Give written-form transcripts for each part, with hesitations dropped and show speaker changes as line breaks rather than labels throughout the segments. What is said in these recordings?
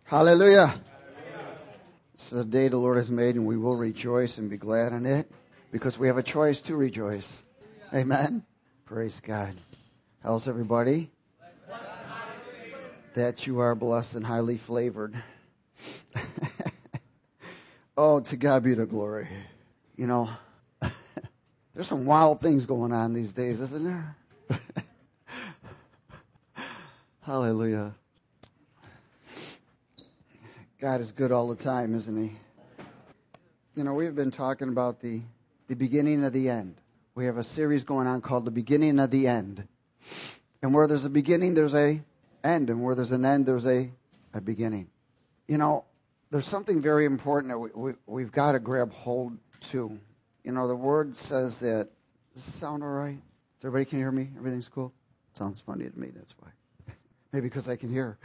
Hallelujah. This is the day the Lord has made, and we will rejoice and be glad in it because we have a choice to rejoice. Amen. Praise God. How's everybody? That you are blessed and highly flavored. Oh, to God be the glory. You know, there's some wild things going on these days, isn't there? Hallelujah. God is good all the time, isn't he? You know, we've been talking about the beginning of the end. We have a series going on called The Beginning of the End. And where there's a beginning, there's a end. And where there's an end, there's a beginning. You know, there's something very important that we've got to grab hold to. You know, the Word says that, does this sound all right? Everybody can hear me? Everything's cool? Sounds funny to me, that's why. Maybe because I can hear.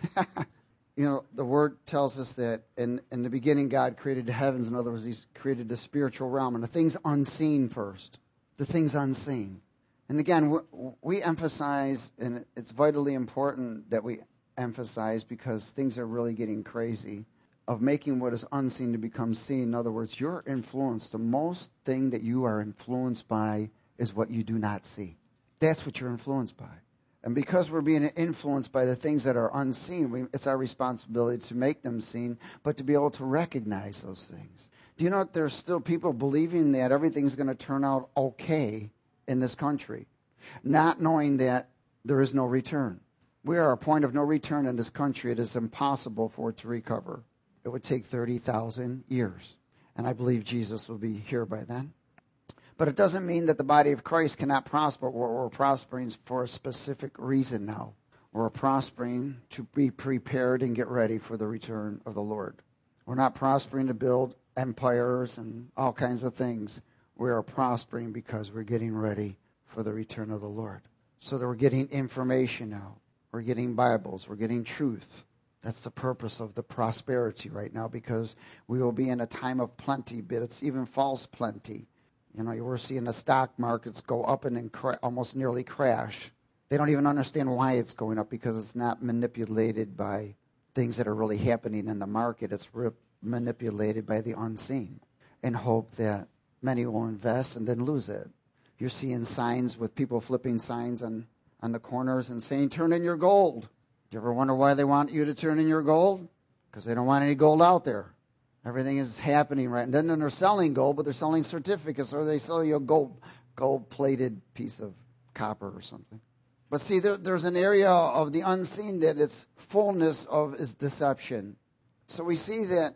You know, the Word tells us that in the beginning God created the heavens. In other words, He's created the spiritual realm and the things unseen first. The things unseen. And again, we emphasize, and it's vitally important that we emphasize because things are really getting crazy, of making what is unseen to become seen. In other words, your influence, the most thing that you are influenced by is what you do not see. That's what you're influenced by. And because we're being influenced by the things that are unseen, it's our responsibility to make them seen, but to be able to recognize those things. Do you know that there's still people believing that everything's going to turn out okay in this country, not knowing that there is no return? We are at a point of no return in this country. It is impossible for it to recover. It would take 30,000 years. And I believe Jesus will be here by then. But it doesn't mean that the body of Christ cannot prosper. We're prospering for a specific reason now. We're prospering to be prepared and get ready for the return of the Lord. We're not prospering to build empires and all kinds of things. We are prospering because we're getting ready for the return of the Lord. So that we're getting information now. We're getting Bibles. We're getting truth. That's the purpose of the prosperity right now, because we will be in a time of plenty, but it's even false plenty. You know, we're seeing the stock markets go up and then almost nearly crash. They don't even understand why it's going up, because it's not manipulated by things that are really happening in the market. It's manipulated by the unseen in hope that many will invest and then lose it. You're seeing signs with people flipping signs on the corners and saying, turn in your gold. Do you ever wonder why they want you to turn in your gold? Because they don't want any gold out there. Everything is happening right. And then they're selling gold, but they're selling certificates, or they sell you a gold-plated piece of copper or something. But see, there's an area of the unseen that its fullness of is deception. So we see that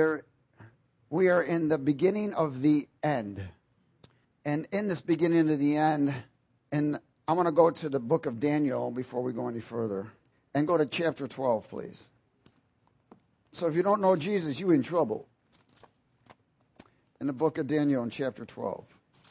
we are in the beginning of the end. And in this beginning of the end, and I want to go to the book of Daniel before we go any further. And go to chapter 12, please. So if you don't know Jesus, you're in trouble. In the book of Daniel in chapter 12.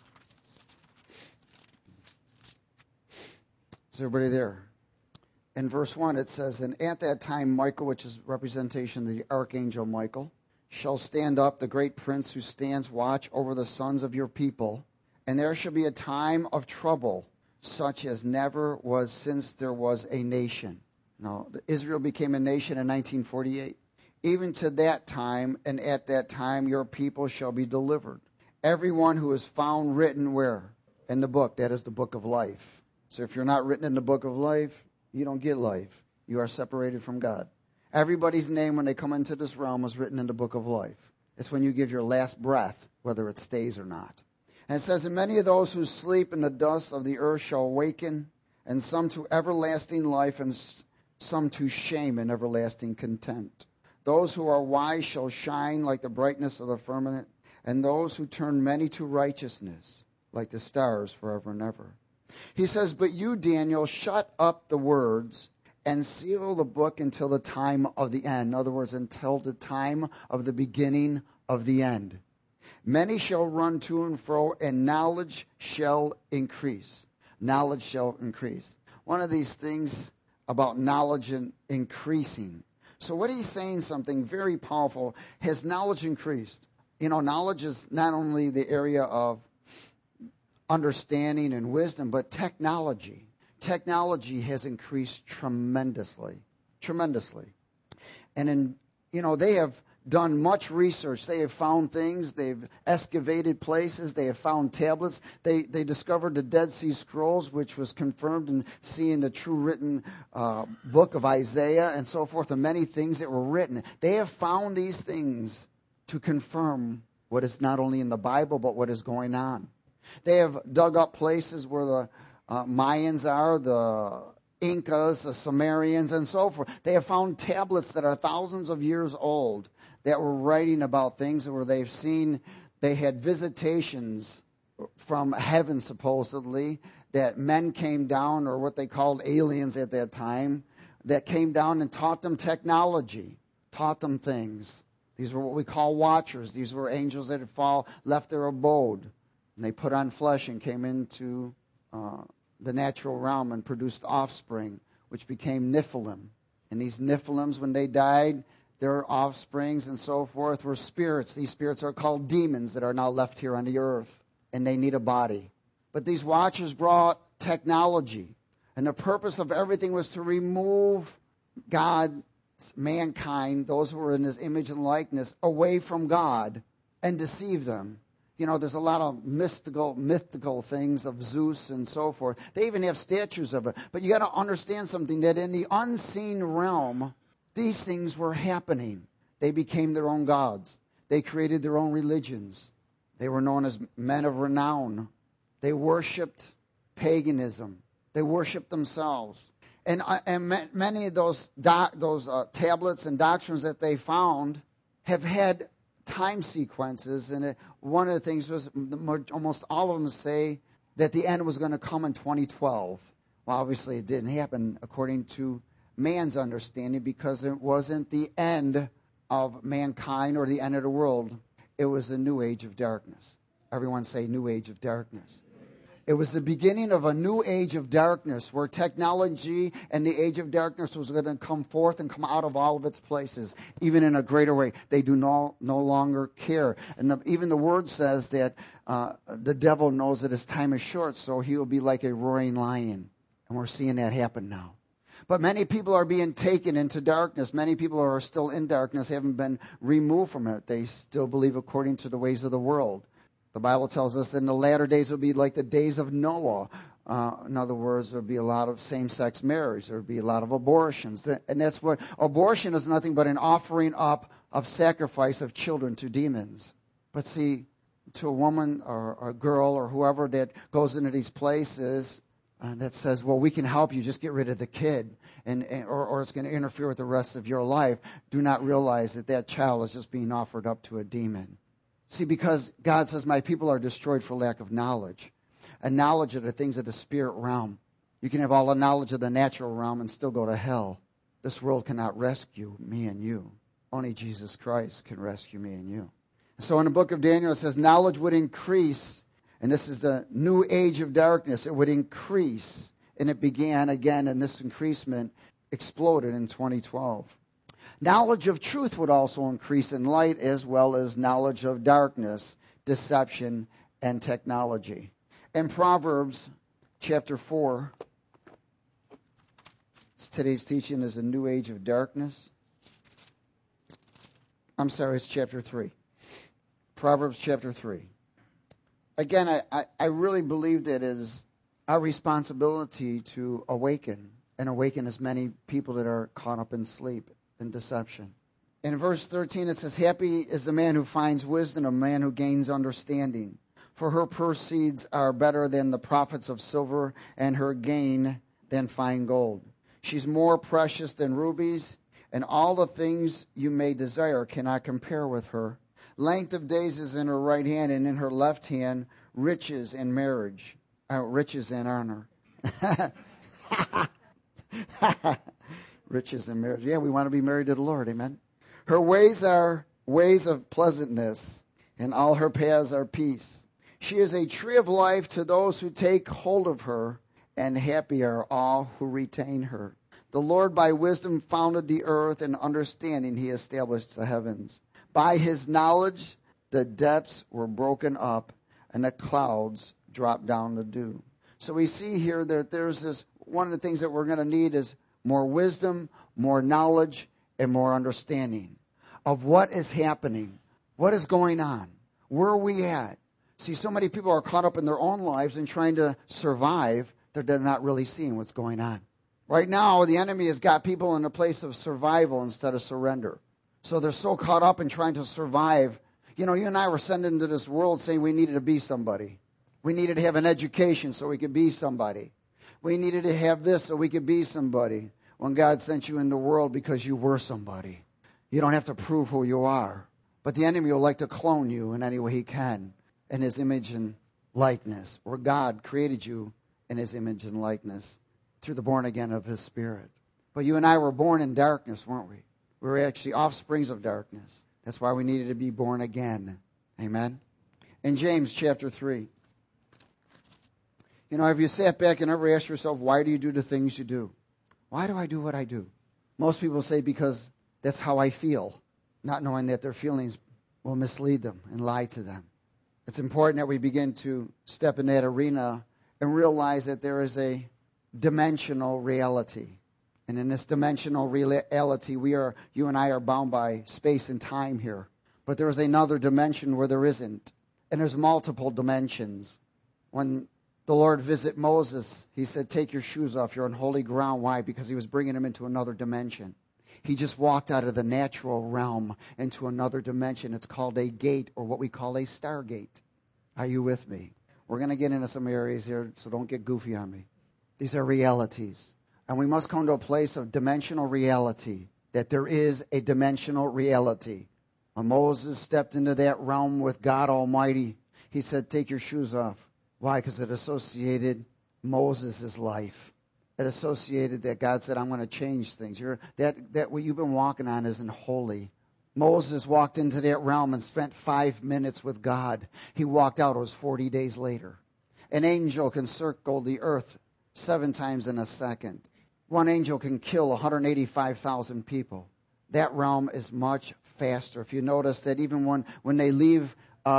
Is everybody there? In verse 1 it says, and at that time Michael, which is representation of the archangel Michael, shall stand up, the great prince who stands watch over the sons of your people. And there shall be a time of trouble, such as never was since there was a nation. Now, Israel became a nation in 1948. Even to that time, and at that time, your people shall be delivered. Everyone who is found written where? In the book. That is the book of life. So if you're not written in the book of life, you don't get life. You are separated from God. Everybody's name when they come into this realm is written in the book of life. It's when you give your last breath, whether it stays or not. And it says, and many of those who sleep in the dust of the earth shall awaken, and some to everlasting life, and some to shame and everlasting contempt. Those who are wise shall shine like the brightness of the firmament, and those who turn many to righteousness like the stars forever and ever. He says, but you, Daniel, shut up the words and seal the book until the time of the end. In other words, until the time of the beginning of the end. Many shall run to and fro, and knowledge shall increase. Knowledge shall increase. One of these things about knowledge and increasing. So what he's saying, something very powerful, has knowledge increased? You know, knowledge is not only the area of understanding and wisdom, but technology. Technology has increased tremendously. Tremendously. And they have done much research. They have found things. They've excavated places. They have found tablets. They discovered the Dead Sea Scrolls, which was confirmed in seeing the true written book of Isaiah and so forth, and many things that were written. They have found these things to confirm what is not only in the Bible, but what is going on. They have dug up places where the Mayans are, the Incas, the Sumerians, and so forth. They have found tablets that are thousands of years old that were writing about things where they've seen, they had visitations from heaven, supposedly, that men came down, or what they called aliens at that time, that came down and taught them technology, taught them things. These were what we call watchers. These were angels that had left their abode, and they put on flesh and came into the natural realm and produced offspring, which became Nephilim. And these Nephilims, when they died, their offsprings and so forth were spirits. These spirits are called demons that are now left here on the earth, and they need a body. But these watchers brought technology, and the purpose of everything was to remove God's mankind, those who were in his image and likeness, away from God and deceive them. There's a lot of mythical things of Zeus and so forth. They even have statues of it. But you got to understand something, that in the unseen realm, these things were happening. They became their own gods. They created their own religions. They were known as men of renown. They worshipped paganism. They worshipped themselves. And many of those tablets and doctrines that they found have had time sequences, and one of the things was almost all of them say that the end was going to come in 2012. Well, obviously it didn't happen according to man's understanding, because it wasn't the end of mankind or the end of the world. It was a new age of darkness. Everyone say new age of darkness. It was the beginning of a new age of darkness, where technology and the age of darkness was going to come forth and come out of all of its places, even in a greater way. They do no longer care. And even the word says that the devil knows that his time is short, so he will be like a roaring lion. And we're seeing that happen now. But many people are being taken into darkness. Many people are still in darkness, haven't been removed from it. They still believe according to the ways of the world. The Bible tells us that in the latter days will be like the days of Noah. In other words, there will be a lot of same-sex marriage. There will be a lot of abortions. And that's what abortion is, nothing but an offering up of sacrifice of children to demons. But see, to a woman or a girl or whoever that goes into these places that says, well, we can help you, just get rid of the kid, or it's going to interfere with the rest of your life, do not realize that that child is just being offered up to a demon. See, because God says, my people are destroyed for lack of knowledge. And knowledge of the things of the spirit realm. You can have all the knowledge of the natural realm and still go to hell. This world cannot rescue me and you. Only Jesus Christ can rescue me and you. So in the book of Daniel, it says, knowledge would increase. And this is the new age of darkness. It would increase. And it began again, and this increasement exploded in 2012. Knowledge of truth would also increase in light, as well as knowledge of darkness, deception, and technology. In Proverbs chapter 4, today's teaching is a new age of darkness. I'm sorry, it's chapter 3. Proverbs chapter 3. Again, I really believe that it is our responsibility to awaken, and awaken as many people that are caught up in sleep and deception. In verse 13 it says, happy is the man who finds wisdom, a man who gains understanding. For her proceeds are better than the profits of silver, and her gain than fine gold. She's more precious than rubies, and all the things you may desire cannot compare with her. Length of days is in her right hand, and in her left hand riches and marriage, riches and honor. Riches and marriage. Yeah, we want to be married to the Lord. Amen. Her ways are ways of pleasantness, and all her paths are peace. She is a tree of life to those who take hold of her, and happy are all who retain her. The Lord by wisdom founded the earth, and understanding he established the heavens. By his knowledge the depths were broken up, and the clouds dropped down the dew. So we see here that there's this, one of the things that we're going to need is more wisdom, more knowledge, and more understanding of what is happening, what is going on, where are we at. See, so many people are caught up in their own lives and trying to survive that they're not really seeing what's going on. Right now, the enemy has got people in a place of survival instead of surrender. So they're so caught up in trying to survive. You know, you and I were sent into this world saying we needed to be somebody. We needed to have an education so we could be somebody. We needed to have this so we could be somebody. When God sent you in the world because you were somebody. You don't have to prove who you are. But the enemy will like to clone you in any way he can in his image and likeness. Where God created you in his image and likeness through the born again of his Spirit. But you and I were born in darkness, weren't we? We were actually offsprings of darkness. That's why we needed to be born again. Amen? In James chapter 3. You know, have you sat back and ever asked yourself, why do you do the things you do? Why do I do what I do? Most people say because that's how I feel, not knowing that their feelings will mislead them and lie to them. It's important that we begin to step in that arena and realize that there is a dimensional reality. And in this dimensional reality, you and I are bound by space and time here. But there is another dimension where there isn't. And there's multiple dimensions. When the Lord visited Moses, he said, take your shoes off. You're on holy ground. Why? Because he was bringing him into another dimension. He just walked out of the natural realm into another dimension. It's called a gate, or what we call a stargate. Are you with me? We're going to get into some areas here, so don't get goofy on me. These are realities. And we must come to a place of dimensional reality, that there is a dimensional reality. When Moses stepped into that realm with God Almighty, he said, take your shoes off. Why? Because it associated Moses' life. It associated that God said, I'm going to change things. That what you've been walking on isn't holy. Moses walked into that realm and spent 5 minutes with God. He walked out. It was 40 days later. An angel can circle the earth 7 times in a second. One angel can kill 185,000 people. That realm is much faster. If you notice that even when they leave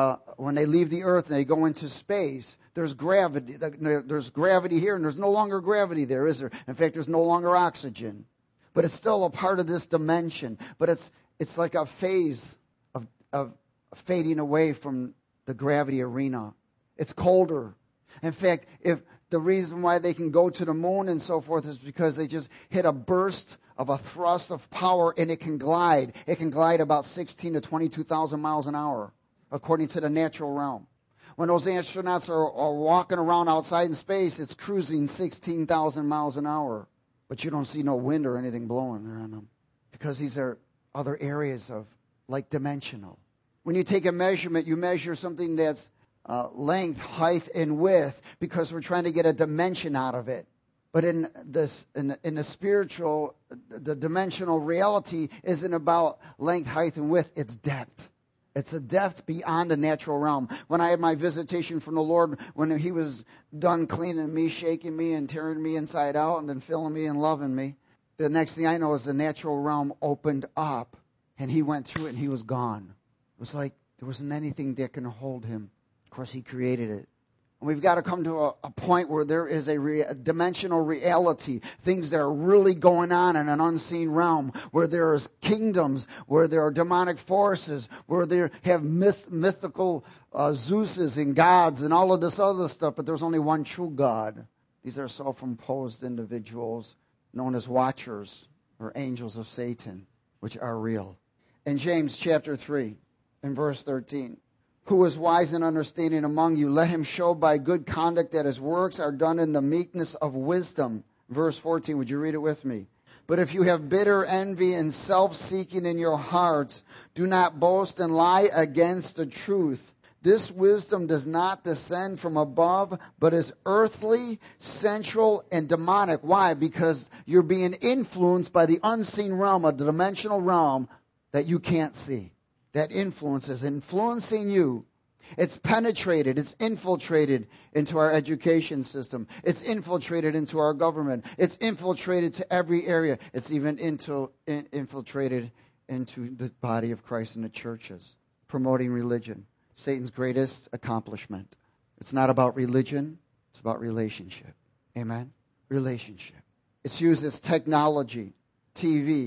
the earth and they go into space, there's gravity. There's gravity here, and there's no longer gravity there, is there? In fact, there's no longer oxygen. But it's still a part of this dimension. But it's like a phase of fading away from the gravity arena. It's colder. In fact, if the reason why they can go to the moon and so forth is because they just hit a burst of a thrust of power, and it can glide. It can glide about 16 to 22,000 miles an hour, according to the natural realm. When those astronauts are walking around outside in space, it's cruising 16,000 miles an hour. But you don't see no wind or anything blowing around them, because these are other areas of, like, dimensional. When you take a measurement, you measure something that's length, height, and width, because we're trying to get a dimension out of it. But in the spiritual, the dimensional reality isn't about length, height, and width. It's depth. It's a depth beyond the natural realm. When I had my visitation from the Lord, when he was done cleaning me, shaking me, and tearing me inside out, and then filling me and loving me, the next thing I know is the natural realm opened up, and he went through it, and he was gone. It was like there wasn't anything that can hold him. Of course, he created it. And we've got to come to a point where there is a dimensional reality, things that are really going on in an unseen realm, where there is kingdoms, where there are demonic forces, where there have mythical Zeuses and gods and all of this other stuff, but there's only one true God. These are self-imposed individuals known as watchers or angels of Satan, which are real. In James chapter 3, in verse 13, who is wise and understanding among you, let him show by good conduct that his works are done in the meekness of wisdom. Verse 14, would you read it with me? But if you have bitter envy and self-seeking in your hearts, do not boast and lie against the truth. This wisdom does not descend from above, but is earthly, sensual, and demonic. Why? Because you're being influenced by the unseen realm, a dimensional realm that you can't see. That influence is influencing you. It's penetrated, it's infiltrated into our education system. It's infiltrated into our government. It's infiltrated to every area. It's even infiltrated into the body of Christ and the churches, promoting religion. Satan's greatest accomplishment. It's not about religion, it's about relationship. Amen? Relationship. It's used as technology, TV,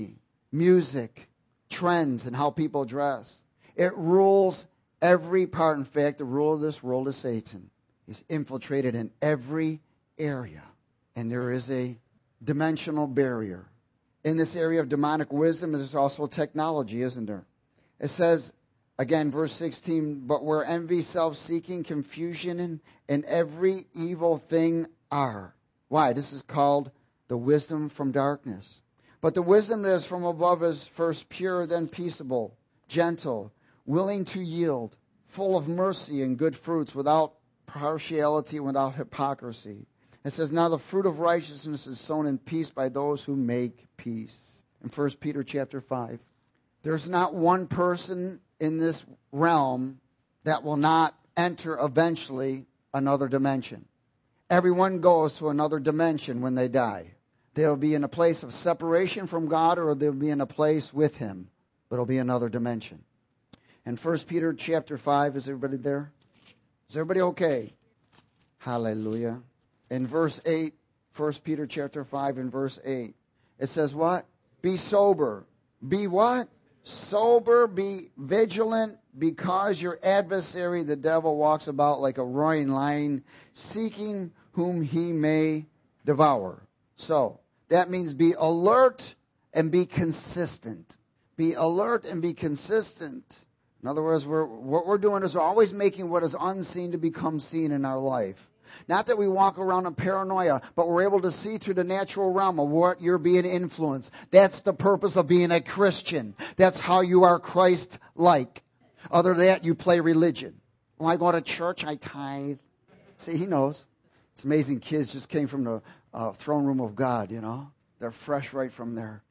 music, trends, and how people dress. It rules every part. In fact, the rule of this world is Satan. He's infiltrated in every area. And there is a dimensional barrier. In this area of demonic wisdom, there's also technology, isn't there? It says, again, verse 16, but where envy, self-seeking, confusion, and every evil thing are. Why? This is called the wisdom from darkness. But the wisdom that is from above is first pure, then peaceable, gentle, willing to yield, full of mercy and good fruits, without partiality, without hypocrisy. It says, now the fruit of righteousness is sown in peace by those who make peace. In 1 Peter chapter 5. There's not one person in this realm that will not enter eventually another dimension. Everyone goes to another dimension when they die. They'll be in a place of separation from God, or they'll be in a place with Him. But it'll be another dimension. In 1 Peter chapter 5, is everybody there? Is everybody okay? Hallelujah. In verse 8, 1 Peter chapter 5 and verse 8, it says what? Be sober. Be what? Sober, be vigilant, because your adversary, the devil, walks about like a roaring lion, seeking whom he may devour. So, that means be alert and be consistent. Be alert and be consistent. In other words, what we're doing is we're always making what is unseen to become seen in our life. Not that we walk around in paranoia, but we're able to see through the natural realm of what you're being influenced. That's the purpose of being a Christian. That's how you are Christ-like. Other than that, you play religion. When I go to church, I tithe. See, he knows. It's amazing. Kids just came from the throne room of God, you know. They're fresh right from there.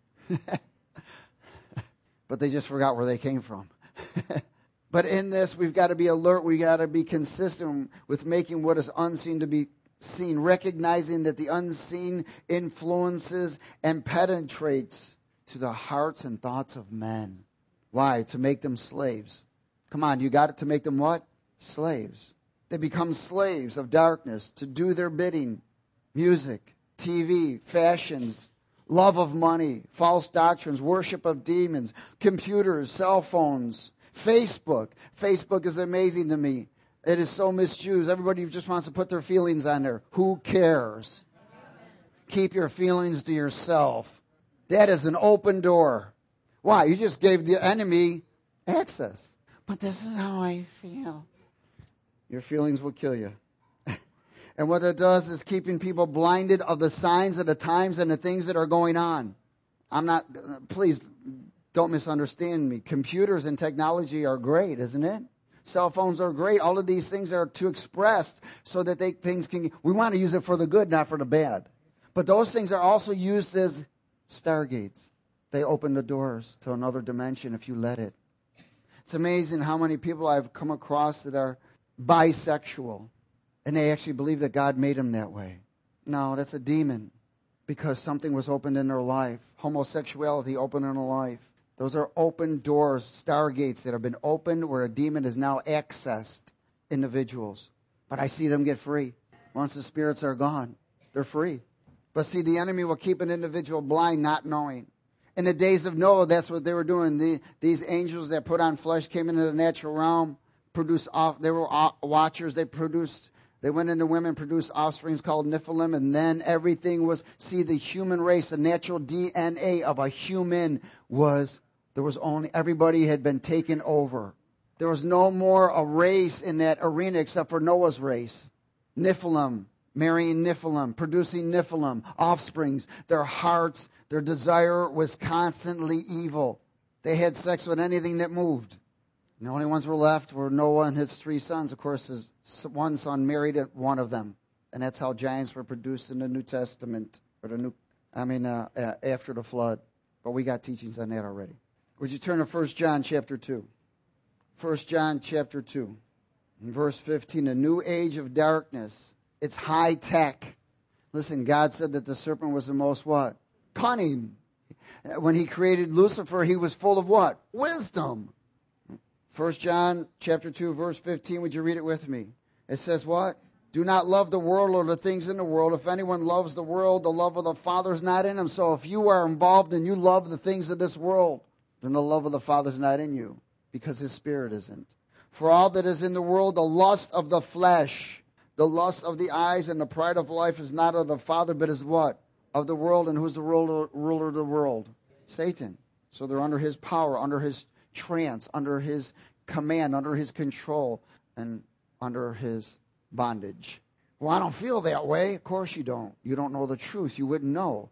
But they just forgot where they came from. But in this, we've got to be alert. We've got to be consistent with making what is unseen to be seen, recognizing that the unseen influences and penetrates to the hearts and thoughts of men. Why? To make them slaves. Come on, you got it, to make them what? Slaves. They become slaves of darkness to do their bidding. Music, TV, fashions, love of money, false doctrines, worship of demons, computers, cell phones, Facebook. Facebook is amazing to me. It is so misused. Everybody just wants to put their feelings on there. Who cares? Keep your feelings to yourself. That is an open door. Why? You just gave the enemy access. But this is how I feel. Your feelings will kill you. And what it does is keeping people blinded of the signs of the times and the things that are going on. Please don't misunderstand me. Computers and technology are great, isn't it? Cell phones are great. All of these things are to express so that we want to use it for the good, not for the bad. But those things are also used as stargates. They open the doors to another dimension if you let it. It's amazing how many people I've come across that are bisexual, and they actually believe that God made them that way. No, that's a demon, because something was opened in their life. Homosexuality opened in their life. Those are open doors, stargates that have been opened where a demon has now accessed individuals. But I see them get free. Once the spirits are gone, they're free. But see, the enemy will keep an individual blind, not knowing. In the days of Noah, that's what they were doing. These angels that put on flesh came into the natural realm, they were watchers. They went into women, produced offsprings called Nephilim, and then everything was, the human race, the natural DNA of a human everybody had been taken over. There was no more a race in that arena except for Noah's race. Nephilim, marrying Nephilim, producing Nephilim, offsprings. Their hearts, their desire was constantly evil. They had sex with anything that moved. And the only ones were left were Noah and his 3 sons. Of course, his one son married one of them. And that's how giants were produced in the New Testament, after the flood. But we got teachings on that already. Would you turn to 1 John chapter 2? 1 John chapter 2. In verse 15, a new age of darkness. It's high tech. Listen, God said that the serpent was the most what? Cunning. When he created Lucifer, he was full of what? Wisdom. 1 John chapter 2, verse 15, would you read it with me? It says what? Do not love the world or the things in the world. If anyone loves the world, the love of the Father is not in him. So if you are involved and you love the things of this world, then the love of the Father is not in you, because his Spirit isn't. For all that is in the world, the lust of the flesh, the lust of the eyes, and the pride of life is not of the Father, but is what? Of the world. And who's the ruler of the world? Satan. So they're under his power, under his trance, under his command, under his control, and under his bondage. Well, I don't feel that way. Of course you don't. You don't know the truth. You wouldn't know.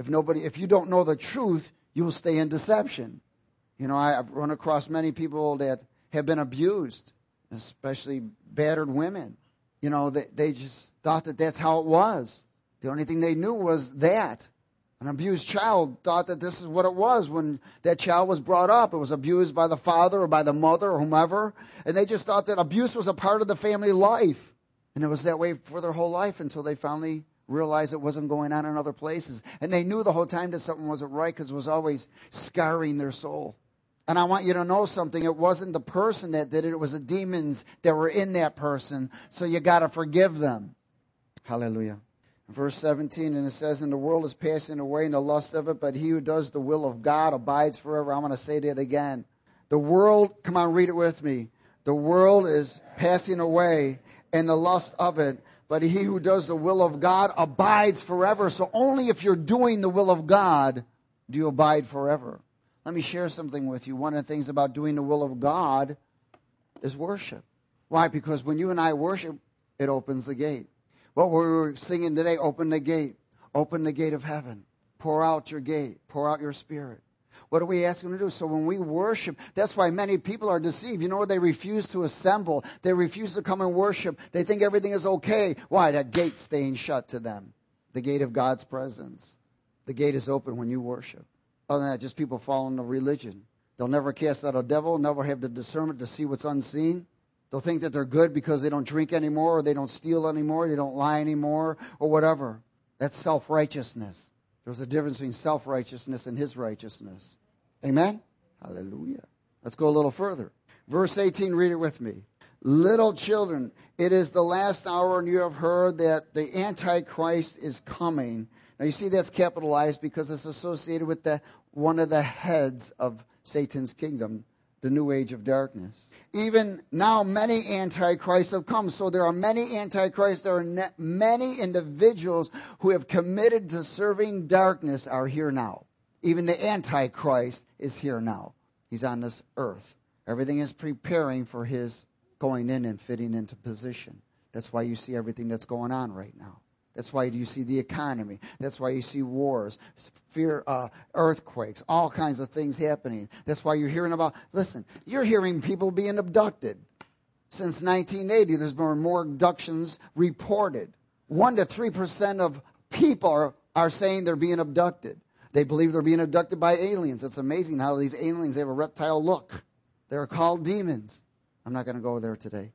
If you don't know the truth, you will stay in deception. You know, I've run across many people that have been abused, especially battered women. You know, they just thought that that's how it was. The only thing they knew was that. An abused child thought that this is what it was when that child was brought up. It was abused by the father or by the mother or whomever. And they just thought that abuse was a part of the family life. And it was that way for their whole life until they finally realized it wasn't going on in other places. And they knew the whole time that something wasn't right because it was always scarring their soul. And I want you to know something. It wasn't the person that did it. It was the demons that were in that person. So you got to forgive them. Hallelujah. Verse 17, and it says, and the world is passing away in the lust of it, but he who does the will of God abides forever. I'm going to say that again. The world, come on, read it with me. The world is passing away in the lust of it, but he who does the will of God abides forever. So only if you're doing the will of God do you abide forever. Let me share something with you. One of the things about doing the will of God is worship. Why? Because when you and I worship, it opens the gate. What we were singing today, open the gate of heaven. Pour out your gate, pour out your spirit. What are we asking them to do? So when we worship, that's why many people are deceived. You know, they refuse to assemble. They refuse to come and worship. They think everything is okay. Why? That gate's staying shut to them. The gate of God's presence. The gate is open when you worship. Other than that, just people fall into religion. They'll never cast out a devil, never have the discernment to see what's unseen. They'll think that they're good because they don't drink anymore, or they don't steal anymore, they don't lie anymore, or whatever. That's self-righteousness. There's a difference between self-righteousness and his righteousness. Amen? Hallelujah. Let's go a little further. Verse 18, read it with me. Little children, it is the last hour, and you have heard that the Antichrist is coming. Now you see that's capitalized because it's associated with one of the heads of Satan's kingdom, the new age of darkness. Even now many antichrists have come. So there are many antichrists. There are many individuals who have committed to serving darkness are here now. Even the Antichrist is here now. He's on this earth. Everything is preparing for his going in and fitting into position. That's why you see everything that's going on right now. That's why you see the economy. That's why you see wars, fear, earthquakes, all kinds of things happening. That's why you're hearing about, listen, you're hearing people being abducted. Since 1980, there's been more abductions reported. 1 to 3% of people are saying they're being abducted. They believe they're being abducted by aliens. It's amazing how these aliens have a reptile look. They're called demons. I'm not going to go there today.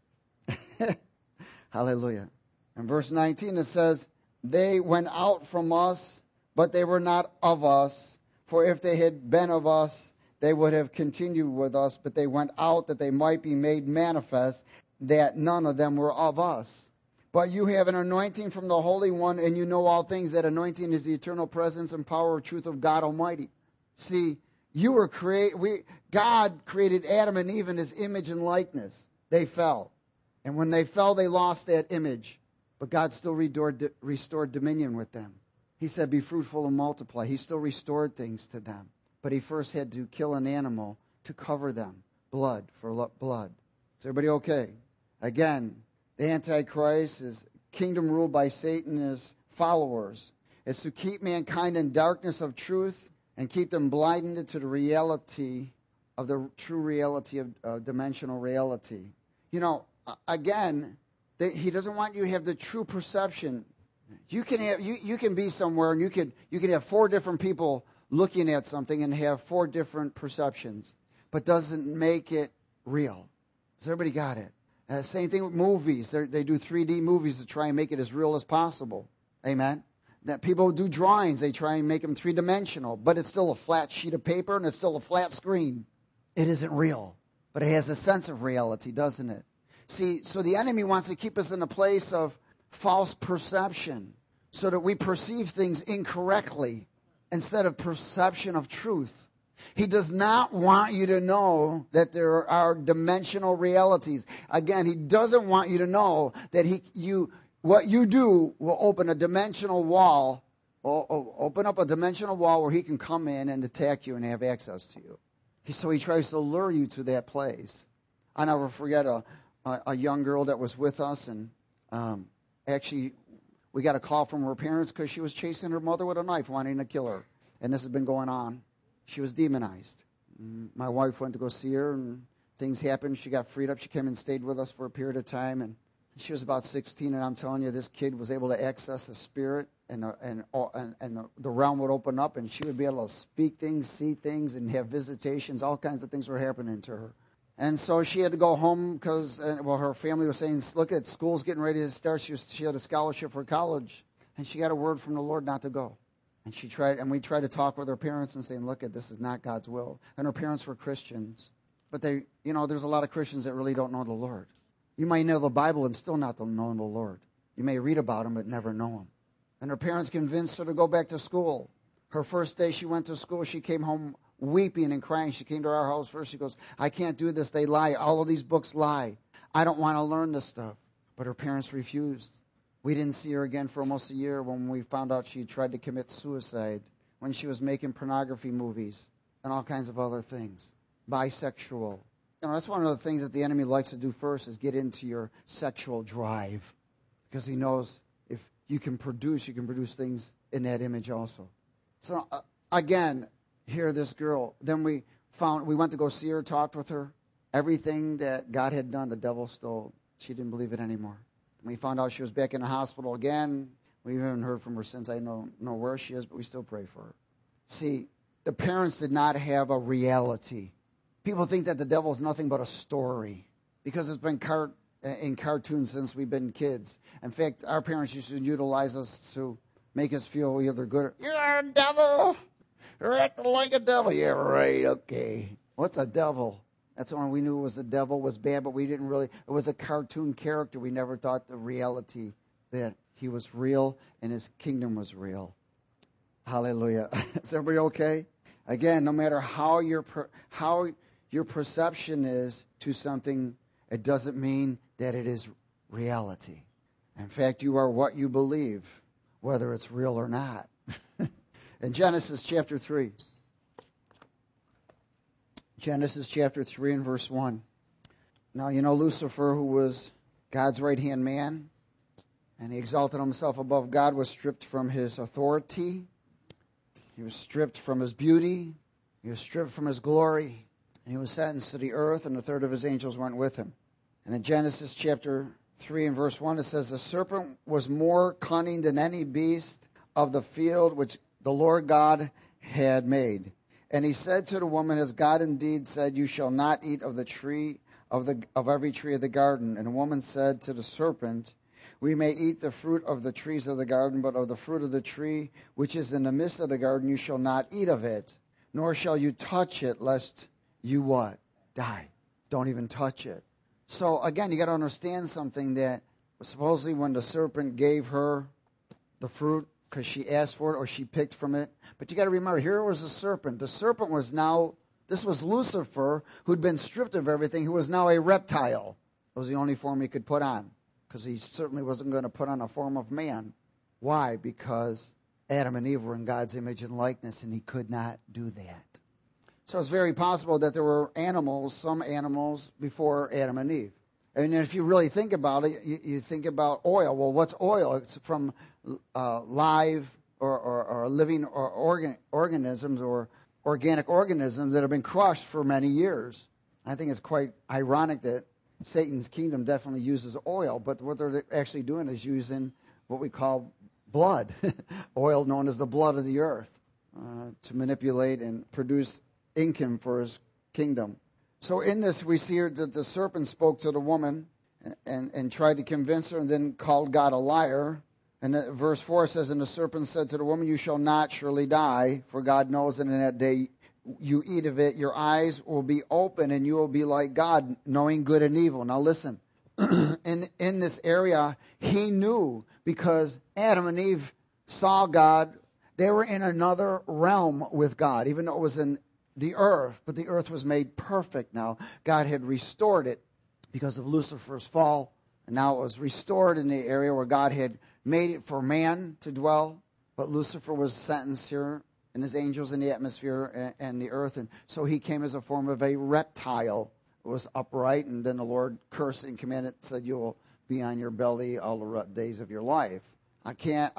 Hallelujah. In verse 19 it says, they went out from us, but they were not of us. For if they had been of us, they would have continued with us. But they went out that they might be made manifest that none of them were of us. But you have an anointing from the Holy One, and you know all things. That anointing is the eternal presence and power of truth of God Almighty. See, you were God created Adam and Eve in his image and likeness. They fell. And when they fell, they lost that image. But God still restored dominion with them. He said, be fruitful and multiply. He still restored things to them. But he first had to kill an animal to cover them. Blood for blood. Is everybody okay? Again, the Antichrist is kingdom ruled by Satan and his followers. It's to keep mankind in darkness of truth and keep them blinded to the reality of the true reality of dimensional reality. You know, again, he doesn't want you to have the true perception. You can be somewhere and you can have 4 different people looking at something and have 4 different perceptions, but doesn't make it real. Has everybody got it? Same thing with movies. They do 3D movies to try and make it as real as possible. Amen? That people do drawings. They try and make them 3-dimensional, but it's still a flat sheet of paper and it's still a flat screen. It isn't real, but it has a sense of reality, doesn't it? See, so the enemy wants to keep us in a place of false perception so that we perceive things incorrectly instead of perception of truth. He does not want you to know that there are dimensional realities. Again, he doesn't want you to know that what you do will open a dimensional wall, or open up a dimensional wall where he can come in and attack you and have access to you. So he tries to lure you to that place. I'll never forget a young girl that was with us, and actually we got a call from her parents because she was chasing her mother with a knife, wanting to kill her. And this has been going on. She was demonized. My wife went to go see her, and things happened. She got freed up. She came and stayed with us for a period of time, and she was about 16, and I'm telling you, this kid was able to access the spirit, and the realm would open up, and she would be able to speak things, see things, and have visitations. All kinds of things were happening to her. And so she had to go home because, her family was saying, look, at school's getting ready to start. She had a scholarship for college, and she got a word from the Lord not to go. And we tried to talk with her parents and saying, look, this is not God's will. And her parents were Christians. But there's a lot of Christians that really don't know the Lord. You might know the Bible and still not know the Lord. You may read about him but never know him. And her parents convinced her to go back to school. Her first day she went to school, she came home weeping and crying. She came to our house first. She goes, I can't do this. They lie. All of these books lie. I don't want to learn this stuff. But her parents refused. We didn't see her again for almost a year when we found out she tried to commit suicide when she was making pornography movies and all kinds of other things. Bisexual. That's one of the things that the enemy likes to do first is get into your sexual drive, because he knows if you can produce things in that image also. So again, here this girl, then we went to go see her, talked with her. Everything that God had done, the devil stole. She didn't believe it anymore. We found out she was back in the hospital again. We haven't heard from her since. I don't know where she is, but we still pray for her. See, the parents did not have a reality. People think that the devil is nothing but a story because it's been in cartoons since we've been kids. In fact, our parents used to utilize us to make us feel either good or, you're a devil. You're acting like a devil. Yeah, right, okay. What's a devil? That's when we knew it was the devil was bad, but we didn't really. It was a cartoon character. We never thought the reality that he was real and his kingdom was real. Hallelujah. Is everybody okay? Again, no matter how your perception is to something, it doesn't mean that it is reality. In fact, you are what you believe, whether it's real or not. In Genesis chapter 3. Genesis chapter 3 and verse 1. Now, Lucifer, who was God's right-hand man, and he exalted himself above God, was stripped from his authority. He was stripped from his beauty. He was stripped from his glory. And he was sentenced to the earth, and a third of his angels went with him. And in Genesis chapter 3 and verse 1, it says, the serpent was more cunning than any beast of the field which the Lord God had made. And he said to the woman, as God indeed said, you shall not eat of the tree of every tree of the garden. And the woman said to the serpent, we may eat the fruit of the trees of the garden, but of the fruit of the tree which is in the midst of the garden you shall not eat of it, nor shall you touch it, lest you what? Die. Don't even touch it. So again, you got to understand something, that supposedly when the serpent gave her the fruit, because she asked for it or she picked from it. But you got to remember, here was a serpent. The serpent was now, this was Lucifer, who'd been stripped of everything, who was now a reptile. It was the only form he could put on, because he certainly wasn't going to put on a form of man. Why? Because Adam and Eve were in God's image and likeness, and he could not do that. So it's very possible that there were some animals before Adam and Eve. And if you really think about it, you think about oil. Well, what's oil? It's from live or living organisms or organic organisms that have been crushed for many years. I think it's quite ironic that Satan's kingdom definitely uses oil, but what they're actually doing is using what we call blood, oil known as the blood of the earth, to manipulate and produce income for his kingdom. So in this, we see here that the serpent spoke to the woman and tried to convince her, and then called God a liar. And verse 4 says, and the serpent said to the woman, you shall not surely die, for God knows that in that day you eat of it, your eyes will be open, and you will be like God, knowing good and evil. Now listen, in this area, he knew, because Adam and Eve saw God. They were in another realm with God, even though it was in the earth, but the earth was made perfect now. God had restored it because of Lucifer's fall, and now it was restored in the area where God had made it for man to dwell, but Lucifer was sentenced here, and his angels in the atmosphere and the earth, and so he came as a form of a reptile. It was upright, and then the Lord cursed and commanded, said, you will be on your belly all the days of your life. I can't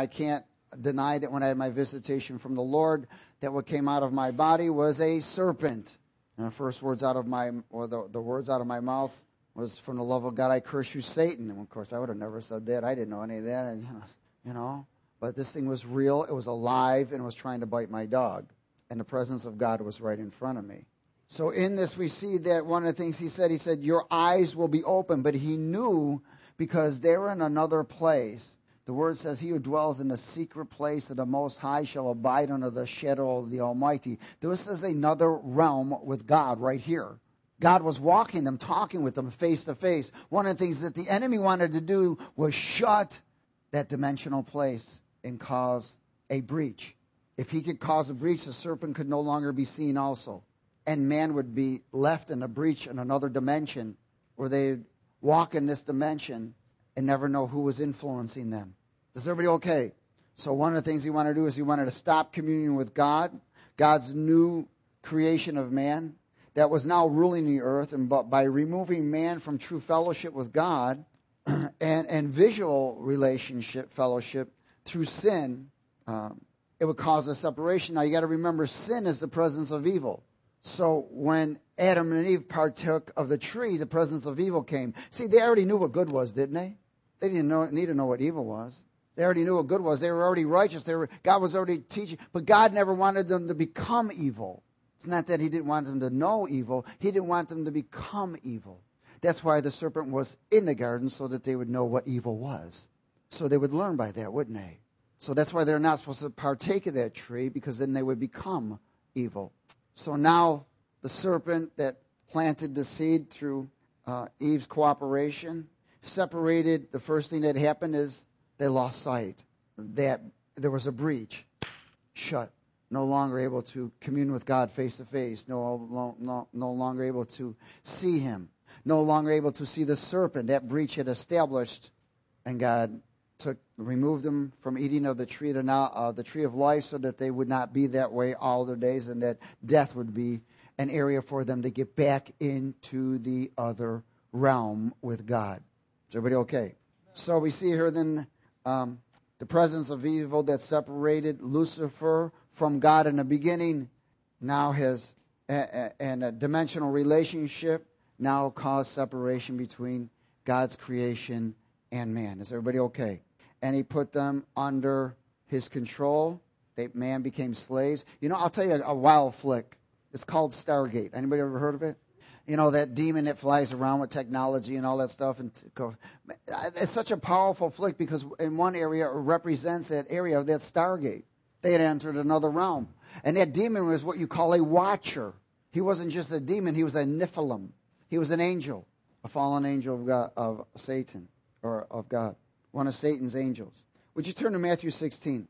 deny that when I had my visitation from the Lord, that what came out of my body was a serpent. And the first words out of the words out of my mouth was, from the love of God, I curse you, Satan. And of course, I would have never said that. I didn't know any of that, and, But this thing was real. It was alive, and it was trying to bite my dog. And the presence of God was right in front of me. So in this, we see that one of the things he said, your eyes will be open. But he knew, because they were in another place. The word says, he who dwells in the secret place of the Most High shall abide under the shadow of the Almighty. This is another realm with God right here. God was walking them, talking with them face to face. One of the things that the enemy wanted to do was shut that dimensional place and cause a breach. If he could cause a breach, the serpent could no longer be seen also. And man would be left in a breach in another dimension, where they'd walk in this dimension and never know who was influencing them. Is everybody okay? So one of the things he wanted to do is he wanted to stop communion with God, God's new creation of man that was now ruling the earth. And but by removing man from true fellowship with God and visual relationship, fellowship through sin, it would cause a separation. Now you got to remember, sin is the presence of evil. So when Adam and Eve partook of the tree, the presence of evil came. See, they already knew what good was, didn't they? They didn't need to know what evil was. They already knew what good was. They were already righteous. God was already teaching. But God never wanted them to become evil. It's not that he didn't want them to know evil. He didn't want them to become evil. That's why the serpent was in the garden, so that they would know what evil was. So they would learn by that, wouldn't they? So that's why they're not supposed to partake of that tree, because then they would become evil. So now the serpent that planted the seed through Eve's cooperation separated. The first thing that happened is they lost sight. That there was a breach. Shut. No longer able to commune with God face to face. No longer able to see him. No longer able to see the serpent. That breach had established, and God removed them from eating of the tree of life, so that they would not be that way all their days, and that death would be an area for them to get back into the other realm with God. Is everybody okay? So we see here then the presence of evil that separated Lucifer from God in the beginning now has and a dimensional relationship now caused separation between God's creation and man. Is everybody okay? And he put them under his control. Man became slaves. I'll tell you a wild flick. It's called Stargate. Anybody ever heard of it? That demon that flies around with technology and all that stuff. It's such a powerful flick, because in one area it represents that area of that Stargate. They had entered another realm. And that demon was what you call a watcher. He wasn't just a demon. He was a Nephilim. He was an angel, a fallen angel of God, of Satan, or of God. One of Satan's angels. Would you turn to Matthew 16?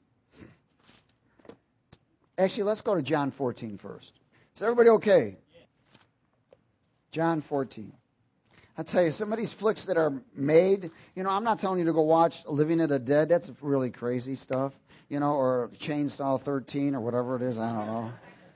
Actually, let's go to John 14 first. Is everybody okay? John 14. I'll tell you, some of these flicks that are made, I'm not telling you to go watch Living of the Dead. That's really crazy stuff. Or Chainsaw 13 or whatever it is. I don't know.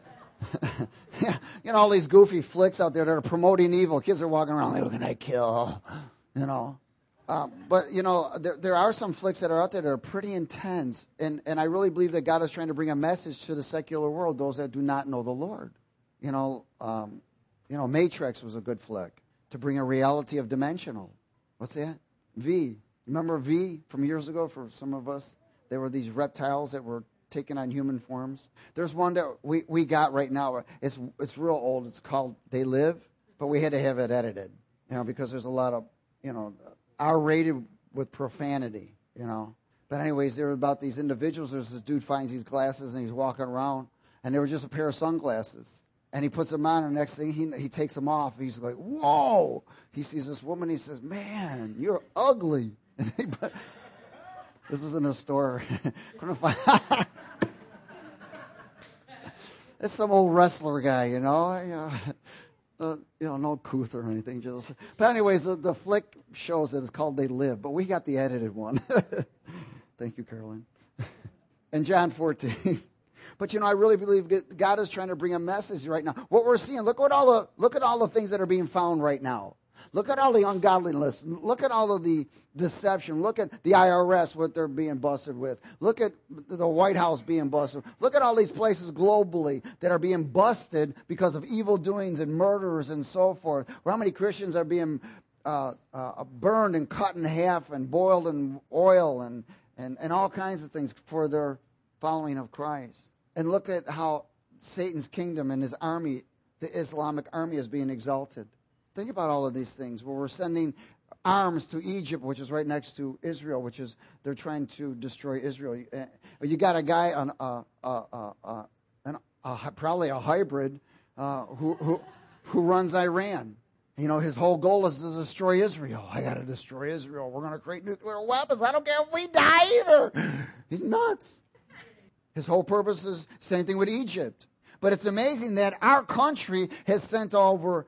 Yeah, all these goofy flicks out there that are promoting evil. Kids are walking around, who can I kill? But there are some flicks that are out there that are pretty intense. And I really believe that God is trying to bring a message to the secular world, those that do not know the Lord. Matrix was a good flick to bring a reality of dimensional. What's that? V. Remember V from years ago? For some of us, there were these reptiles that were taking on human forms. There's one that we got right now. It's real old. It's called They Live, but we had to have it edited, because there's a lot of, R-rated with profanity, But anyways, there were about these individuals. There's this dude finds these glasses and he's walking around, and they were just a pair of sunglasses. And he puts them on, and the next thing he takes them off. He's like, whoa. He sees this woman. He says, man, you're ugly. This was in a store. It's some old wrestler guy, no couth or anything. But anyways, the flick shows that it's called They Live, but we got the edited one. Thank you, Carolyn. And John 14. But I really believe God is trying to bring a message right now. What we're seeing, look at all the things that are being found right now. Look at all the ungodliness. Look at all of the deception. Look at the IRS, what they're being busted with. Look at the White House being busted. Look at all these places globally that are being busted because of evil doings and murders and so forth. Or how many Christians are being burned and cut in half and boiled in oil and all kinds of things for their following of Christ. And look at how Satan's kingdom and his army, the Islamic army, is being exalted. Think about all of these things where we're sending arms to Egypt, which is right next to Israel, they're trying to destroy Israel. You got a guy probably a hybrid who runs Iran. His whole goal is to destroy Israel. I got to destroy Israel. We're going to create nuclear weapons. I don't care if we die either. He's nuts. His whole purpose is same thing with Egypt. But it's amazing that our country has sent over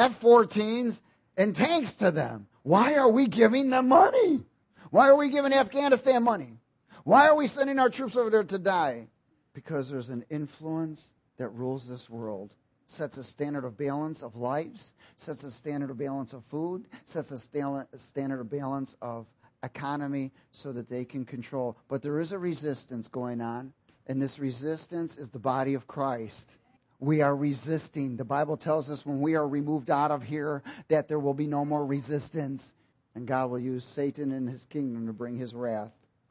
F-14s and tanks to them. Why are we giving them money? Why are we giving Afghanistan money? Why are we sending our troops over there to die? Because there's an influence that rules this world. Sets a standard of balance of lives, sets a standard of balance of food, sets a standard of balance of economy so that they can control. But there is a resistance going on, and this resistance is the body of Christ. We are resisting. The Bible tells us when we are removed out of here that there will be no more resistance, and God will use Satan and his kingdom to bring his wrath.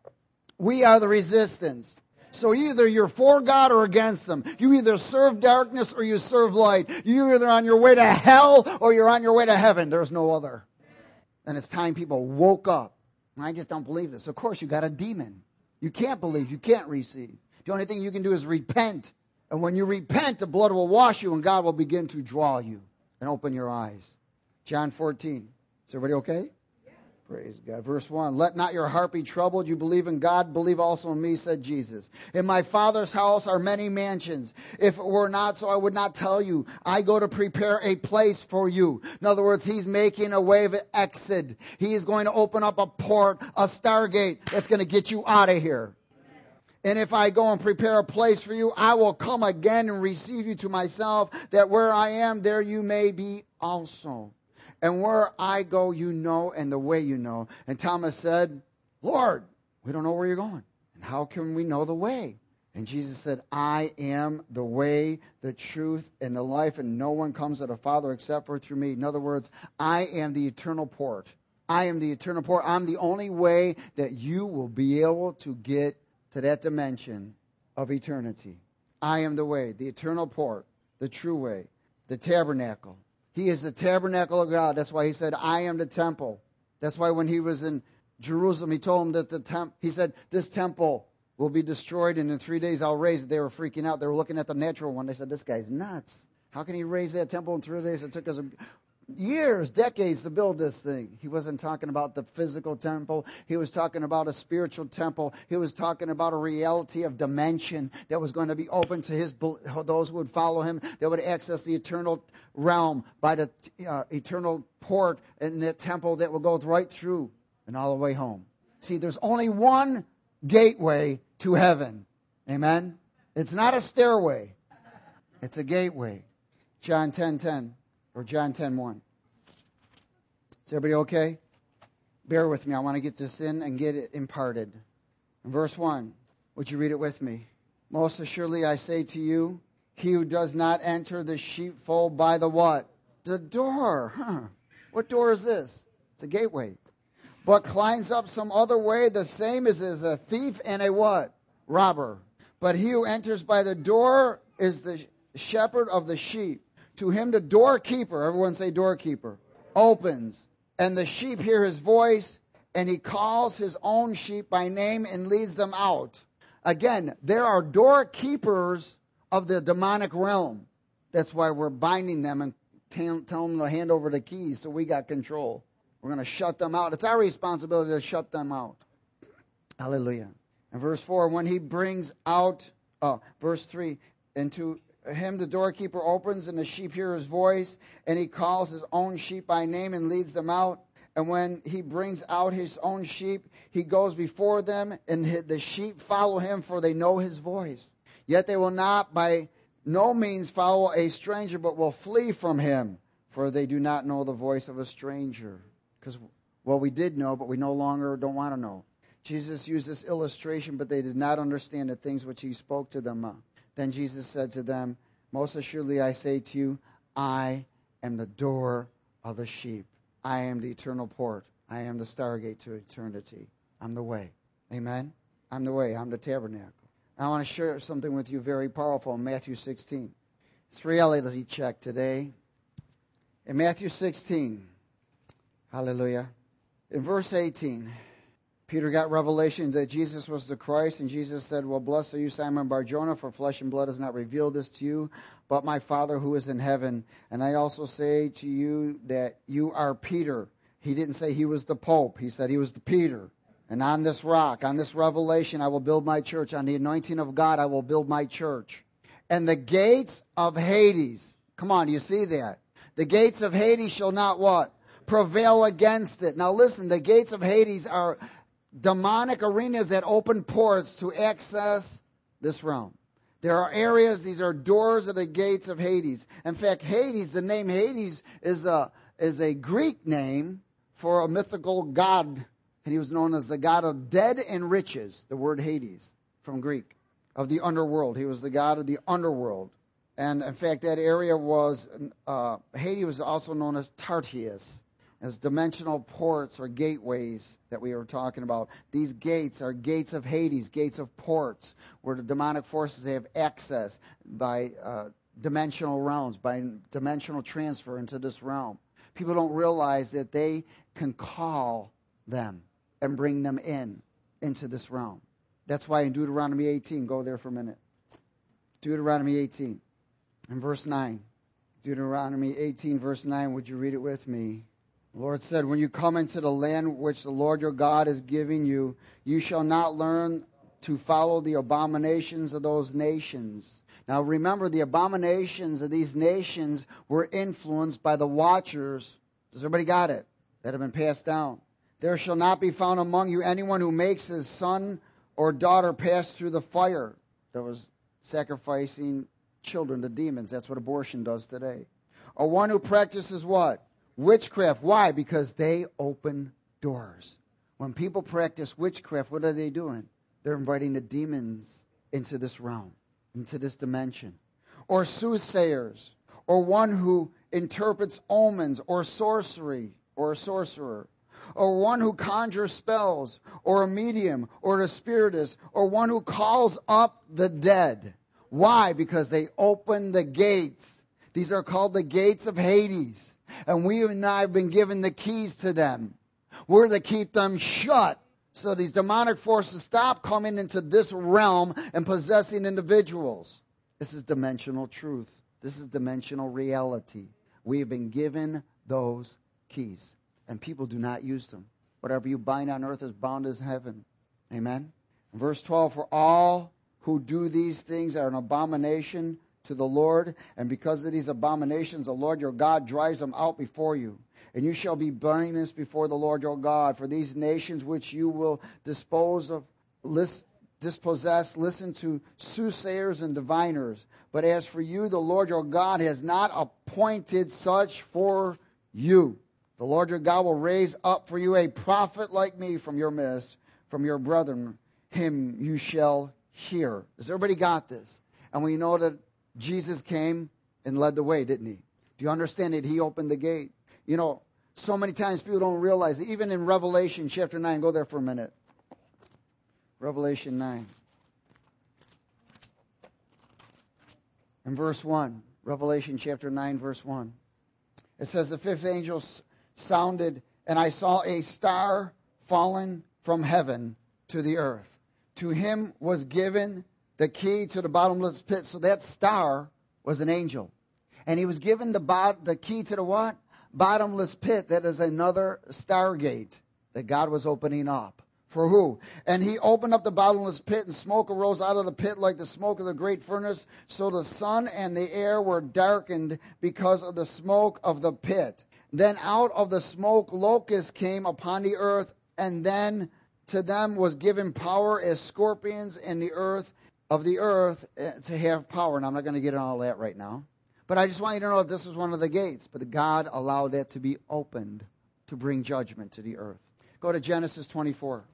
We are the resistance. So either you're for God or against them. You either serve darkness or you serve light. You're either on your way to hell or you're on your way to heaven. There's no other. And it's time people woke up. And I just don't believe this. Of course, you got a demon. You can't believe. You can't receive. The only thing you can do is repent. And when you repent, the blood will wash you and God will begin to draw you and open your eyes. John 14. Is everybody okay? Praise God. Verse 1, let not your heart be troubled. You believe in God, believe also in me, said Jesus. In my Father's house are many mansions. If it were not so, I would not tell you. I go to prepare a place for you. In other words, he's making a way of exit. He is going to open up a port, a stargate that's going to get you out of here. And if I go and prepare a place for you, I will come again and receive you to myself, that where I am, there you may be also. And where I go, you know, and the way you know. And Thomas said, Lord, we don't know where you're going. And how can we know the way? And Jesus said, I am the way, the truth, and the life, and no one comes to the Father except for through me. In other words, I am the eternal port. I am the eternal port. I'm the only way that you will be able to get to that dimension of eternity. I am the way, the eternal port, the true way, the tabernacle. He is the tabernacle of God. That's why he said, I am the temple. That's why when he was in Jerusalem, he told him that he said, this temple will be destroyed and in 3 days I'll raise it. They were freaking out. They were looking at the natural one. They said, this guy's nuts. How can he raise that temple in 3 days? It took us years, decades to build this thing. He wasn't talking about the physical temple. He was talking about a spiritual temple. He was talking about a reality of dimension that was going to be open to those who would follow him, that would access the eternal realm by the eternal port and the temple that will go right through and all the way home. See, there's only one gateway to heaven. Amen? It's not a stairway. It's a gateway. John 10:10. Or John 10:1. Is everybody okay? Bear with me. I want to get this in and get it imparted. In verse 1, would you read it with me? Most assuredly I say to you, he who does not enter the sheepfold by the what? The door. What door is this? It's a gateway. But climbs up some other way, the same is as a thief and a what? Robber. But he who enters by the door is the shepherd of the sheep. To him the doorkeeper, everyone say doorkeeper, opens. And the sheep hear his voice, and he calls his own sheep by name and leads them out. Again, there are doorkeepers of the demonic realm. That's why we're binding them and telling them to hand over the keys so we got control. We're going to shut them out. It's our responsibility to shut them out. Hallelujah. And verse 4, when he brings out, verse 3, and to him the doorkeeper opens, and the sheep hear his voice, and he calls his own sheep by name and leads them out. And when he brings out his own sheep, he goes before them, and the sheep follow him, for they know his voice. Yet they will not by no means follow a stranger, but will flee from him, for they do not know the voice of a stranger. Because, well, we did know, but we no longer don't want to know. Jesus used this illustration, but they did not understand the things which he spoke to them. Then Jesus said to them, most assuredly I say to you, I am the door of the sheep. I am the eternal port. I am the stargate to eternity. I'm the way. Amen? I'm the way. I'm the tabernacle. I want to share something with you very powerful in Matthew 16. It's reality check today. In Matthew 16, hallelujah, in verse 18, Peter got revelation that Jesus was the Christ, and Jesus said, well, blessed are you, Simon Bar-Jonah, for flesh and blood has not revealed this to you, but my Father who is in heaven. And I also say to you that you are Peter. He didn't say he was the Pope. He said he was the Peter. And on this rock, on this revelation, I will build my church. On the anointing of God, I will build my church. And the gates of Hades, come on, do you see that? The gates of Hades shall not what? Prevail against it. Now listen, the gates of Hades are demonic arenas that open ports to access this realm. There are areas, these are doors of the gates of Hades. In fact, Hades, the name Hades is a Greek name for a mythical god. And he was known as the god of dead and riches, the word Hades from Greek, of the underworld. He was the god of the underworld. And in fact, that area was, Hades was also known as Tartarus, as dimensional ports or gateways that we were talking about. These gates are gates of Hades, gates of ports, where the demonic forces have access by dimensional realms, by dimensional transfer into this realm. People don't realize that they can call them and bring them into this realm. That's why in Deuteronomy 18, go there for a minute. Deuteronomy 18, in verse 9. Deuteronomy 18, verse 9, would you read it with me? The Lord said, when you come into the land which the Lord your God is giving you, you shall not learn to follow the abominations of those nations. Now remember, the abominations of these nations were influenced by the watchers. Does everybody got it? That have been passed down. There shall not be found among you anyone who makes his son or daughter pass through the fire. That was sacrificing children to demons. That's what abortion does today. Or one who practices what? Witchcraft. Why? Because they open doors. When people practice witchcraft, what are they doing? They're inviting the demons into this realm, into this dimension. Or soothsayers, or one who interprets omens, or sorcery, or a sorcerer, or one who conjures spells, or a medium, or a spiritist, or one who calls up the dead. Why? Because they open the gates. These are called the gates of Hades. And we and I have been given the keys to them. We're to keep them shut so these demonic forces stop coming into this realm and possessing individuals. This is dimensional truth. This is dimensional reality. We have been given those keys, and people do not use them. Whatever you bind on earth is bound in heaven. Amen? Verse 12, for all who do these things are an abomination to the Lord, and because of these abominations, the Lord your God drives them out before you. And you shall be blameless before the Lord your God. For these nations which you will dispossess, listen to soothsayers and diviners. But as for you, the Lord your God has not appointed such for you. The Lord your God will raise up for you a prophet like me from your midst, from your brethren. Him you shall hear. Has everybody got this? And we know that Jesus came and led the way, didn't he? Do you understand it? He opened the gate. You know, so many times people don't realize that. Even in Revelation chapter 9, go there for a minute. Revelation 9. In verse 1, Revelation chapter 9, verse 1. It says, the fifth angel sounded, and I saw a star fallen from heaven to the earth. To him was given the key to the bottomless pit. So that star was an angel. And he was given the key to the what? Bottomless pit. That is another stargate that God was opening up. For who? And he opened up the bottomless pit, and smoke arose out of the pit like the smoke of the great furnace. So the sun and the air were darkened because of the smoke of the pit. Then out of the smoke locusts came upon the earth, and then to them was given power as scorpions in the earth to have power. And I'm not going to get into all that right now. But I just want you to know that this was one of the gates. But God allowed it to be opened to bring judgment to the earth. Go to Genesis 24.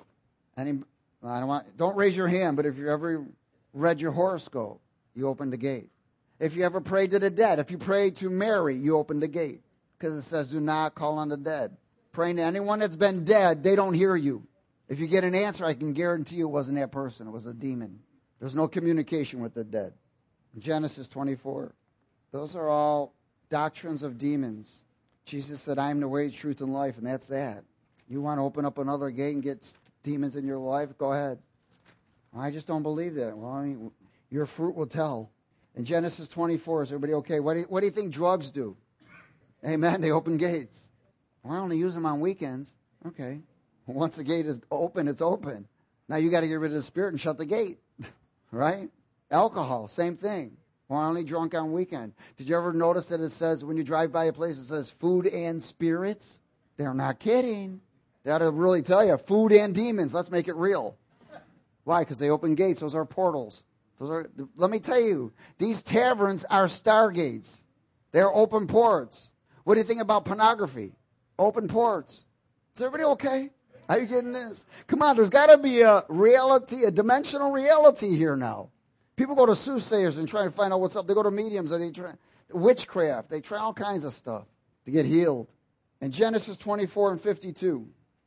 Don't raise your hand, but if you ever read your horoscope, you opened the gate. If you ever prayed to the dead, if you prayed to Mary, you opened the gate. Because it says, do not call on the dead. Praying to anyone that's been dead, they don't hear you. If you get an answer, I can guarantee you it wasn't that person. It was a demon. There's no communication with the dead. Genesis 24. Those are all doctrines of demons. Jesus said, I am the way, truth, and life, and that's that. You want to open up another gate and get demons in your life? Go ahead. I just don't believe that. Well, I mean, your fruit will tell. In Genesis 24, is everybody okay? What do you think drugs do? Amen. They open gates. Well, I only use them on weekends. Okay. Once the gate is open, it's open. Now you got to get rid of the spirit and shut the gate. Right? Alcohol, same thing. Well, I only drunk on weekend. Did you ever notice that it says, when you drive by a place, it says food and spirits? They're not kidding. That'll really tell you, food and demons. Let's make it real. Why? Because they open gates. Those are portals. Let me tell you, these taverns are stargates. They're open ports. What do you think about pornography? Open ports. Is everybody okay? Are you getting this? Come on, there's got to be a reality, a dimensional reality here now. People go to soothsayers and try to find out what's up. They go to mediums and they try witchcraft. They try all kinds of stuff to get healed. In Genesis 24 and 52.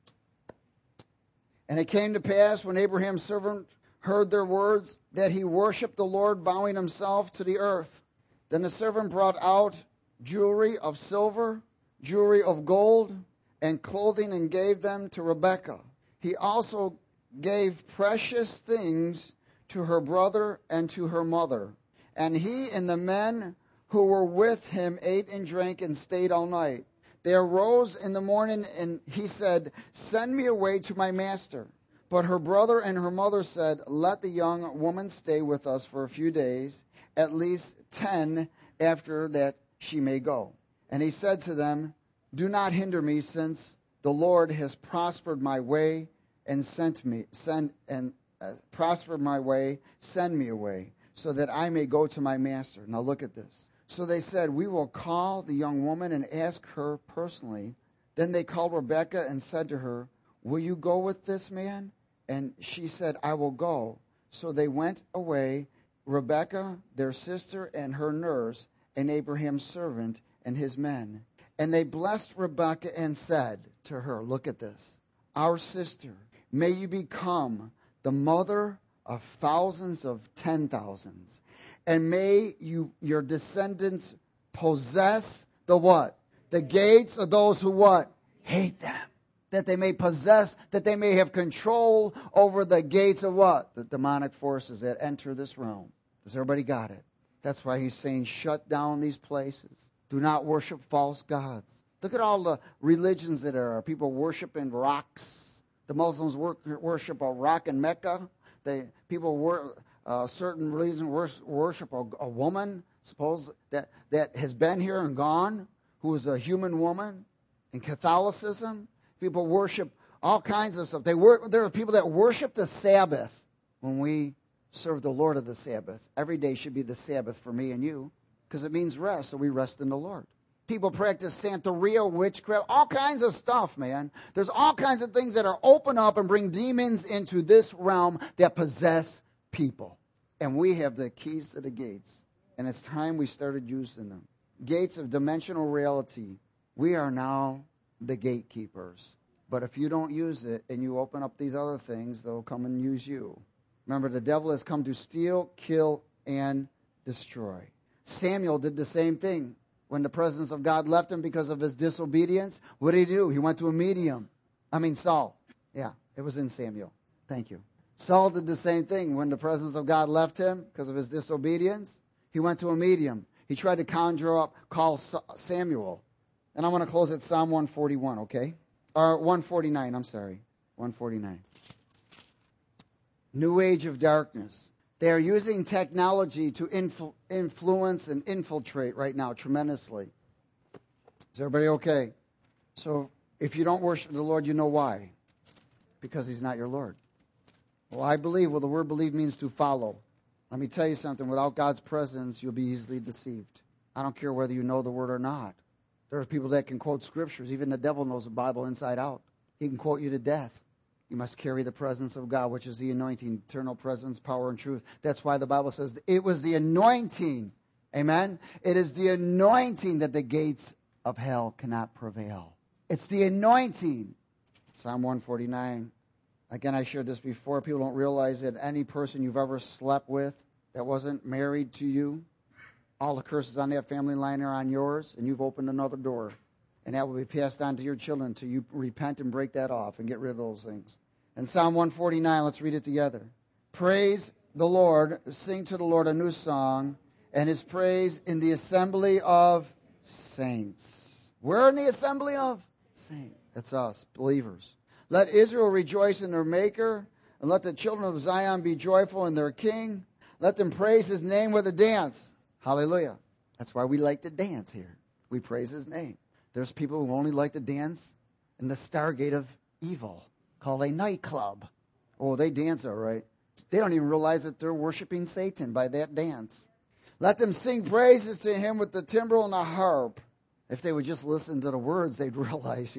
And it came to pass when Abraham's servant heard their words that he worshipped the Lord, bowing himself to the earth. Then the servant brought out jewelry of silver, jewelry of gold, and clothing, and gave them to Rebekah. He also gave precious things to her brother and to her mother. And he and the men who were with him ate and drank and stayed all night. They arose in the morning, and he said, send me away to my master. But her brother and her mother said, let the young woman stay with us for a few days, at least 10 after that she may go. And he said to them, do not hinder me, since the Lord has prospered my way and send me away, so that I may go to my master. Now look at this. So they said, we will call the young woman and ask her personally. Then they called Rebekah and said to her, will you go with this man? And she said, I will go. So they went away, Rebekah, their sister, and her nurse, and Abraham's servant and his men. And they blessed Rebekah and said to her, look at this, our sister, may you become the mother of thousands of 10,000s. And may your descendants possess the what? The gates of those who what? Hate them. That they may possess, that they may have control over the gates of what? The demonic forces that enter this realm. Has everybody got it? That's why he's saying shut down these places. Do not worship false gods. Look at all the religions that are. People worshiping rocks. The Muslims worship a rock in Mecca. Certain religions worship a woman, suppose, that has been here and gone, who is a human woman. In Catholicism, people worship all kinds of stuff. There are people that worship the Sabbath. When we serve the Lord of the Sabbath, every day should be the Sabbath for me and you, because it means rest, so we rest in the Lord. People practice Santeria, witchcraft, all kinds of stuff, man. There's all kinds of things that are open up and bring demons into this realm that possess people. And we have the keys to the gates. And it's time we started using them. Gates of dimensional reality. We are now the gatekeepers. But if you don't use it and you open up these other things, they'll come and use you. Remember, the devil has come to steal, kill, and destroy. Samuel did the same thing. When the presence of God left him because of his disobedience, what did he do? He went to a medium. Saul. Yeah, it was in Samuel. Thank you. Saul did the same thing. When the presence of God left him because of his disobedience, he went to a medium. He tried to conjure up, call Samuel. And I want to close at Psalm 141, okay? Or 149, I'm sorry. 149. New age of darkness. They are using technology to influence and infiltrate right now tremendously. Is everybody okay? So if you don't worship the Lord, you know why. Because he's not your Lord. Well, I believe, the word believe means to follow. Let me tell you something. Without God's presence, you'll be easily deceived. I don't care whether you know the word or not. There are people that can quote scriptures. Even the devil knows the Bible inside out. He can quote you to death. You must carry the presence of God, which is the anointing, eternal presence, power, and truth. That's why the Bible says it was the anointing. Amen? It is the anointing that the gates of hell cannot prevail. It's the anointing. Psalm 149. Again, I shared this before. People don't realize that any person you've ever slept with that wasn't married to you, all the curses on that family line are on yours, and you've opened another door. And that will be passed on to your children until you repent and break that off and get rid of those things. And Psalm 149, let's read it together. Praise the Lord, sing to the Lord a new song, and his praise in the assembly of saints. We're in the assembly of saints. That's us, believers. Let Israel rejoice in their Maker, and let the children of Zion be joyful in their King. Let them praise his name with a dance. Hallelujah. That's why we like to dance here. We praise his name. There's people who only like to dance in the Stargate of evil, called a nightclub. Oh, they dance all right. They don't even realize that they're worshiping Satan by that dance. Let them sing praises to him with the timbrel and the harp. If they would just listen to the words, they'd realize,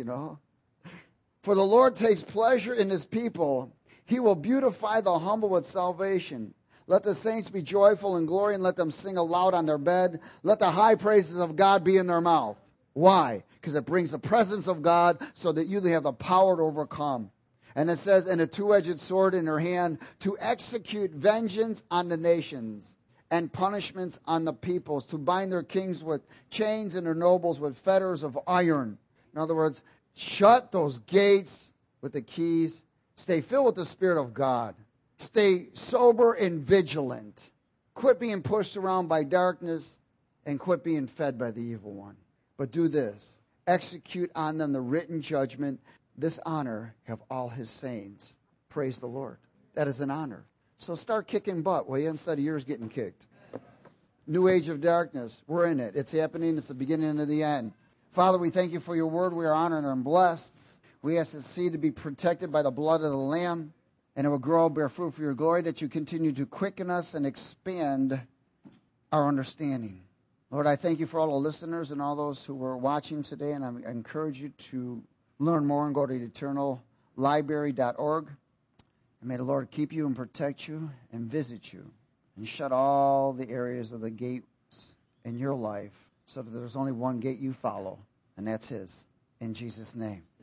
For the Lord takes pleasure in his people. He will beautify the humble with salvation. Let the saints be joyful in glory, and let them sing aloud on their bed. Let the high praises of God be in their mouth. Why? Because it brings the presence of God so that you have the power to overcome. And it says, and a two-edged sword in her hand to execute vengeance on the nations and punishments on the peoples, to bind their kings with chains and their nobles with fetters of iron. In other words, shut those gates with the keys. Stay filled with the Spirit of God. Stay sober and vigilant. Quit being pushed around by darkness and quit being fed by the evil one. But do this. Execute on them the written judgment. This honor have all his saints. Praise the Lord. That is an honor. So start kicking butt, will you, instead of yours getting kicked. New age of darkness. We're in it. It's happening. It's the beginning of the end. Father, we thank you for your word. We are honored and blessed. We ask the seed to be protected by the blood of the Lamb, and it will grow, bear fruit for your glory, that you continue to quicken us and expand our understanding. Lord, I thank you for all the listeners and all those who were watching today, and I encourage you to learn more and go to eternallibrary.org. And may the Lord keep you and protect you and visit you and shut all the areas of the gates in your life so that there's only one gate you follow, and that's his. In Jesus' name.